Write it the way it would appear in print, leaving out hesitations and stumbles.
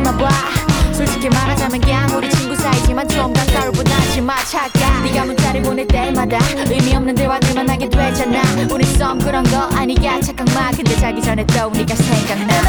있나 봐. 솔직히 말하자면 그냥 우리 친구 사이지만 좀 가까울 뻔하지 마. 착각. 네가 문자를 보낼 때마다 의미 없는 대화들만 하게 되잖아. 우리 썸 그런 거 아니야 착각 마. 근데 자기 전에 또 네가 생각나.